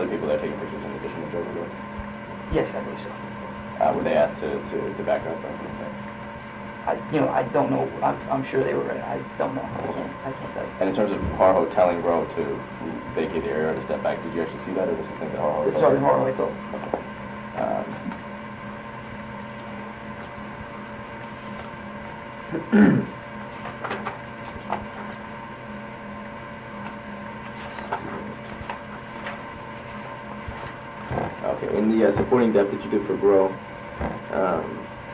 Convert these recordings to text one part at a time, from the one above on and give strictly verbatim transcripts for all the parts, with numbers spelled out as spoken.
other people there taking pictures in addition to Jordan Gross? Yes, I believe so. Uh, were they asked to, to, to back up or anything? I, you know, I don't know. I'm, I'm sure they were. I don't know. I can't, I can't tell you. And in terms of Horoho telling Rowe to vacate the area or to step back, did you actually see that, or was this something that Horoho This told Sergeant you? Horoho, I told. Um, okay, in the uh, supporting depth that you did for Grow, um,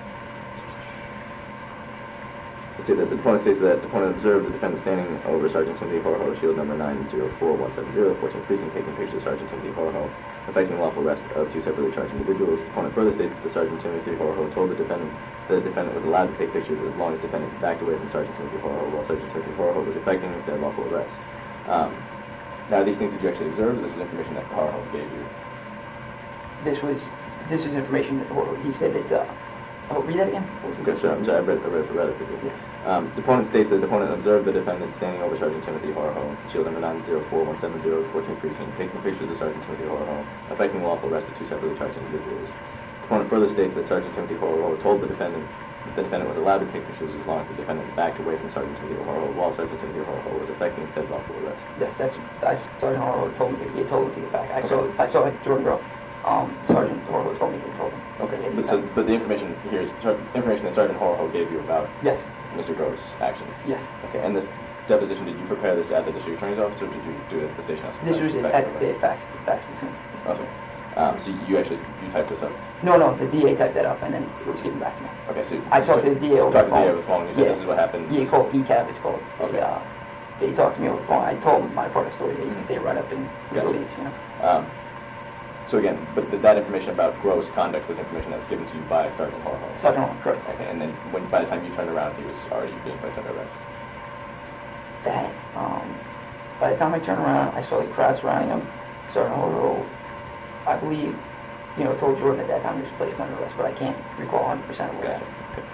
let's see that the deponent states that the deponent observed the defendant standing over Sergeant Timothy Horoho, shield number nine zero four one seven zero, fourteenth Precinct, taking pictures of Sergeant Timothy Horoho, affecting the lawful arrest of two separately charged individuals. The deponent further states that Sergeant Timothy Horoho told the defendant that the defendant was allowed to take pictures as long as the defendant backed away from Sergeant Timothy Horoho while Sergeant Timothy Horoho was effecting said lawful arrest. Um, now, these things that you actually observed, or this is information that Horoho gave you? This was this is information that Horoho, he said that. Uh, oh, read that again. What was it? Okay, sure. I'm sorry. I read, I read it rather quickly. Yeah. Um, the deponent states that the deponent observed the defendant standing over Sergeant Timothy Horoho, shield number nine zero four one seven zero, fourteenth Precinct, taking pictures of Sergeant Timothy Horoho, affecting the lawful arrest of two separately charged individuals. The deponent further states that Sergeant Timothy Horoho told the defendant that the defendant was allowed to take pictures as long as the defendant backed away from Sergeant Timothy Horoho while Sergeant Timothy Horoho was effecting said lawful arrest. Yes, that's I, Sergeant Horoho told me. He told him to get back. I Okay. saw I saw it Jordan Grove. Um, Sergeant Horoho told me he told him. Okay, Yeah, but, so, but the information here is Sar- information that Sergeant Horoho gave you about Yes. Mister Grove's actions. Yes. Okay, and this deposition, did you prepare this at the district attorney's office, or did you do it at the station house? This was Back at over? the fax fax between. Okay. Um, so you actually, you typed this up? No, no, the D A typed that up and then it was given back to me. Okay, so... I talked to the D A over talked the to the phone. D A over the phone, and you said Yeah. this is what happened? Yeah, called E C A B, it's called. Okay. They, uh, they talked to me over the phone. I told them my part of the story. They, Mhm. they write up in Yeah. release, you know. Um, so again, but th- that information about Grove's conduct was information that was given to you by Sergeant Horoho? Sergeant Horoho, correct. Okay, and then when, by the time you turned around, he was already being placed under arrest? That, um, by the time I turned around, I saw the crowd surrounding him. Sergeant Horoho, I believe, you know, told Jordan at that time he was placed under arrest, but I can't recall one hundred percent of what Gotcha. happened.